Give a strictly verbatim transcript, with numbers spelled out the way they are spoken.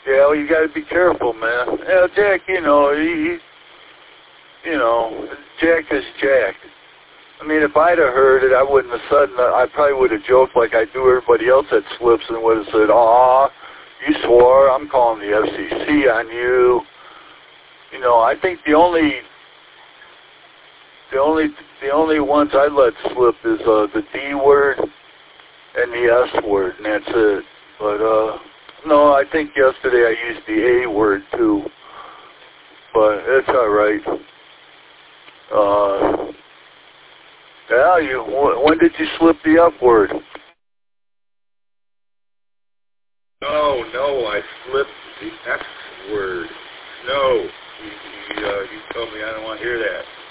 Yeah, well, you got to be careful, man. Yeah, Jack, you know, he, he, you know, Jack is Jack. I mean, if I'd have heard it, I wouldn't have said that. I probably would have joked like I do everybody else that slips and would have said, "Aw, you swore. I'm calling the F C C on you." You know, I think the only, the only, the only ones I let slip is uh, the D word and the S word, and that's it. But uh, no, I think yesterday I used the A word too. But it's all right. Uh, yeah, you. When did you slip the F word? No, no, I slipped the X word. No, he, he, uh, he told me I don't want to hear that.